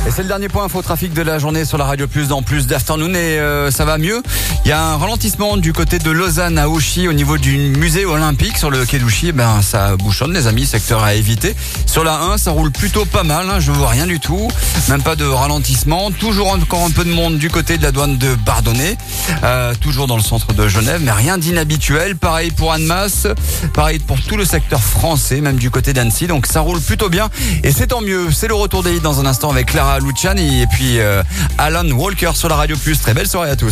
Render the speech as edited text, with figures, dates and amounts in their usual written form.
Et c'est le dernier point info trafic de la journée sur la Radio Plus dans Plus d'Afternoon et ça va mieux. Il y a un ralentissement du côté de Lausanne à Ouchy au niveau du musée olympique sur le quai d'Ouchy. Ça bouchonne les amis, secteur à éviter. Sur la 1, ça roule plutôt pas mal, je vois rien du tout. Même pas de ralentissement. Toujours encore un peu de monde du côté de la douane de Bardonnay. Toujours dans le centre de Genève, mais rien d'inhabituel. Pareil pour Annemasse, pareil pour tout le secteur français, même du côté d'Annecy. Donc ça roule plutôt bien et c'est tant mieux. C'est le retour des hits dans un instant avec Clara Luciani et puis Alan Walker sur la Radio Plus. Très belle soirée à tous.